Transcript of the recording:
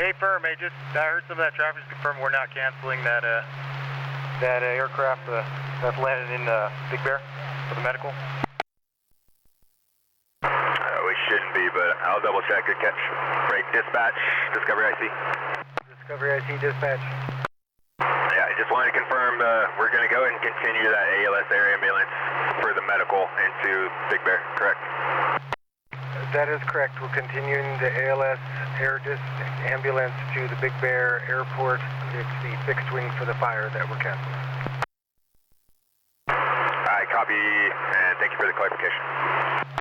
Hey, firm. Hey, I heard some of that traffic. Just confirm we're not canceling that aircraft that's landed in Big Bear for the medical. We shouldn't be, but I'll double check. Good catch. Break dispatch. Discovery IC. Discovery IC dispatch. Yeah, I just wanted to confirm we're going to go ahead and continue that ALS air ambulance for the medical into Big Bear, correct? That is correct. We're continuing the ALS air ambulance to the Big Bear Airport. It's the fixed wing for the fire that we're canceling. I copy, and thank you for the clarification.